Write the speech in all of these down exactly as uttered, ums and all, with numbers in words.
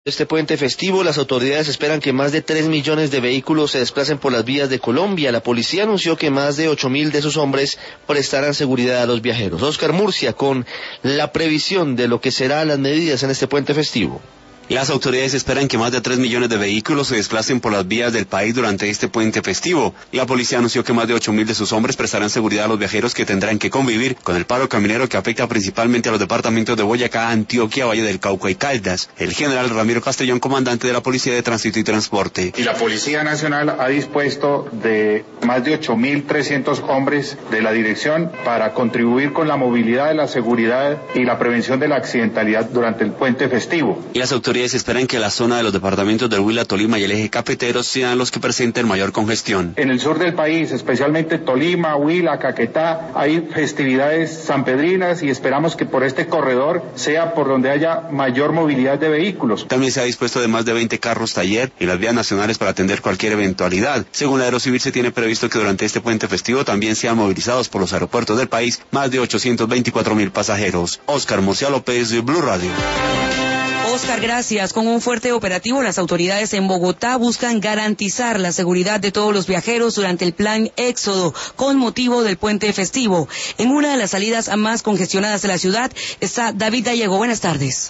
Este puente festivo, las autoridades esperan que más de tres millones de vehículos se desplacen por las vías de Colombia. La policía anunció que más de ocho mil de sus hombres prestarán seguridad a los viajeros. Oscar Murcia con la previsión de lo que serán las medidas en este puente festivo. Las autoridades esperan que más de tres millones de vehículos se desplacen por las vías del país durante este puente festivo. La policía anunció que más de ocho mil de sus hombres prestarán seguridad a los viajeros que tendrán que convivir con el paro camionero que afecta principalmente a los departamentos de Boyacá, Antioquia, Valle del Cauca y Caldas. El general Ramiro Castellón, comandante de la Policía de Tránsito y Transporte. Y la Policía Nacional ha dispuesto de más de ocho mil trescientos hombres de la dirección para contribuir con la movilidad, la seguridad y la prevención de la accidentalidad durante el puente festivo. Y las autoridades esperan que la zona de los departamentos del Huila, Tolima y el eje cafetero sean los que presenten mayor congestión. En el sur del país, especialmente Tolima, Huila, Caquetá, hay festividades sanpedrinas y esperamos que por este corredor sea por donde haya mayor movilidad de vehículos. También se ha dispuesto de más de veinte carros taller y las vías nacionales para atender cualquier eventualidad. Según la Aerocivil, se tiene previsto que durante este puente festivo también sean movilizados por los aeropuertos del país más de ochocientos veinticuatro mil pasajeros. Oscar Murcia López, Blue Radio. Oscar, gracias. Con un fuerte operativo, las autoridades en Bogotá buscan garantizar la seguridad de todos los viajeros durante el plan Éxodo, con motivo del puente festivo. En una de las salidas más congestionadas de la ciudad está David Gallego. Buenas tardes.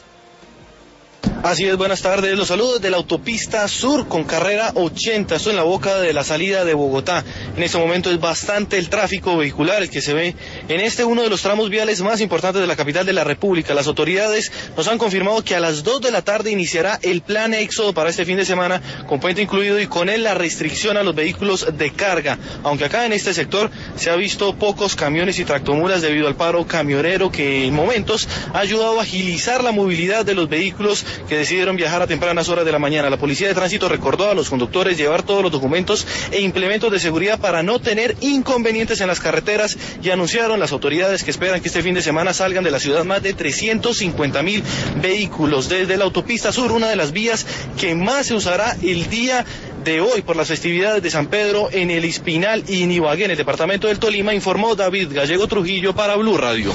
Así es, buenas tardes. Los saludos de la autopista sur con carrera ochenta. Estoy en la boca de la salida de Bogotá. En este momento es bastante el tráfico vehicular el que se ve en este uno de los tramos viales más importantes de la capital de la República. Las autoridades nos han confirmado que a las dos de la tarde iniciará el plan Éxodo para este fin de semana, con puente incluido y con él la restricción a los vehículos de carga. Aunque acá en este sector se ha visto pocos camiones y tractomulas debido al paro camionero que en momentos ha ayudado a agilizar la movilidad de los vehículos que decidieron viajar a tempranas horas de la mañana. La Policía de Tránsito recordó a los conductores llevar todos los documentos e implementos de seguridad para no tener inconvenientes en las carreteras y anunciaron las autoridades que esperan que este fin de semana salgan de la ciudad más de trescientos cincuenta mil vehículos desde la autopista sur, una de las vías que más se usará el día de hoy por las festividades de San Pedro en el Espinal y en Ibagué, en el departamento del Tolima, informó David Gallego Trujillo para Blue Radio.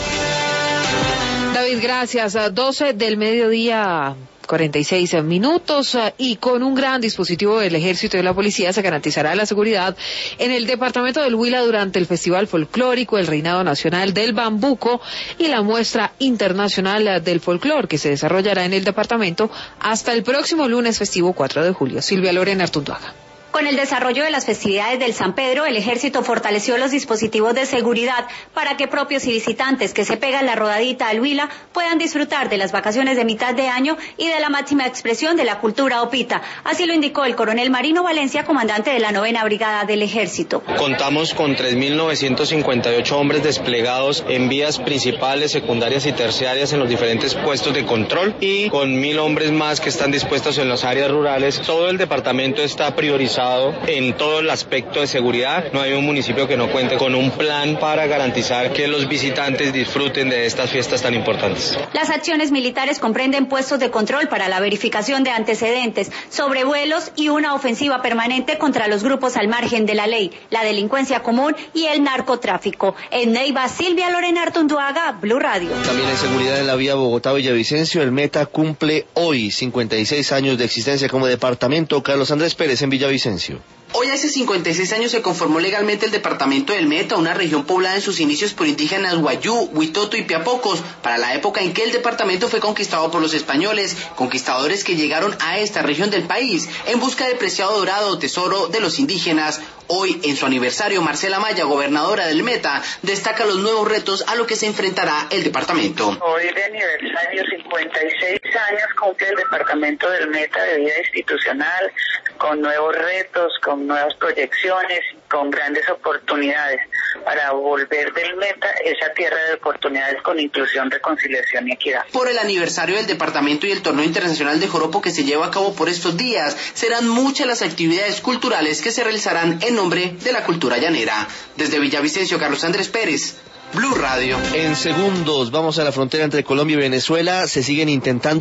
David, gracias. A doce del mediodía, cuarenta y seis minutos, y con un gran dispositivo del Ejército y de la Policía se garantizará la seguridad en el departamento del Huila durante el Festival Folclórico, el Reinado Nacional del Bambuco y la Muestra Internacional del Folclor, que se desarrollará en el departamento hasta el próximo lunes festivo cuatro de julio. Silvia Lorena Artunduaga. Con el desarrollo de las festividades del San Pedro, el Ejército fortaleció los dispositivos de seguridad para que propios y visitantes que se pegan la rodadita al Huila puedan disfrutar de las vacaciones de mitad de año y de la máxima expresión de la cultura opita. Así lo indicó el coronel Marino Valencia, comandante de la novena Brigada del Ejército. Contamos con tres mil novecientos cincuenta y ocho hombres desplegados en vías principales, secundarias y terciarias en los diferentes puestos de control y con mil hombres más que están dispuestos en las áreas rurales. Todo el departamento está priorizado en todo el aspecto de seguridad. No hay un municipio que no cuente con un plan para garantizar que los visitantes disfruten de estas fiestas tan importantes. Las acciones militares comprenden puestos de control para la verificación de antecedentes, sobrevuelos y una ofensiva permanente contra los grupos al margen de la ley, la delincuencia común y el narcotráfico. En Neiva, Silvia Lorena Artunduaga, Blue Radio. También en seguridad en la vía Bogotá-Villavicencio, el Meta cumple hoy cincuenta y seis años de existencia como departamento. Carlos Andrés Pérez en Villavicencio. Hoy hace cincuenta y seis años se conformó legalmente el departamento del Meta, una región poblada en sus inicios por indígenas Guayú, Huitoto y Piapocos, para la época en que el departamento fue conquistado por los españoles, conquistadores que llegaron a esta región del país en busca de preciado dorado, tesoro de los indígenas. Hoy, en su aniversario, Marcela Maya, gobernadora del Meta, destaca los nuevos retos a los que se enfrentará el departamento. Hoy de aniversario, cincuenta y seis años, cumple el departamento del Meta de vida institucional, con nuevos retos, con nuevas proyecciones, con grandes oportunidades para volver del Meta esa tierra de oportunidades con inclusión, reconciliación y equidad. Por el aniversario del departamento y el torneo internacional de joropo que se lleva a cabo por estos días, serán muchas las actividades culturales que se realizarán en nombre de la cultura llanera. Desde Villavicencio, Carlos Andrés Pérez, Blue Radio. En segundos vamos a la frontera entre Colombia y Venezuela. Se siguen intentando